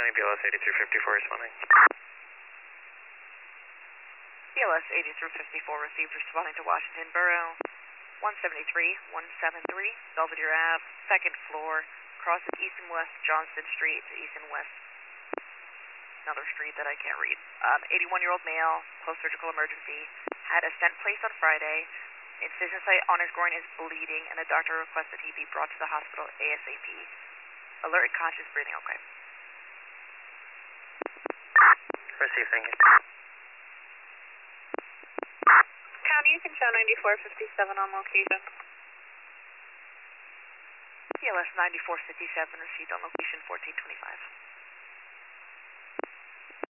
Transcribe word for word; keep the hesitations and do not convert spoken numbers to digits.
B L S eighty-three fifty-four responding. B L S eighty-three fifty-four received responding to Washington Borough, one seventy-three, one seventy-three, Belvedere Ave, second floor, crosses east and west Johnston Street to east and west. Another street that I can't read. Um, eighty-one-year-old male, post-surgical emergency, had a stent placed on Friday. Incision site on his groin is bleeding, and the doctor requested he be brought to the hospital ASAP. Alert and conscious, breathing okay. Receive, thank you. County, you can show ninety-four fifty-seven on location. B L S ninety-four fifty-seven received on location fourteen twenty-five.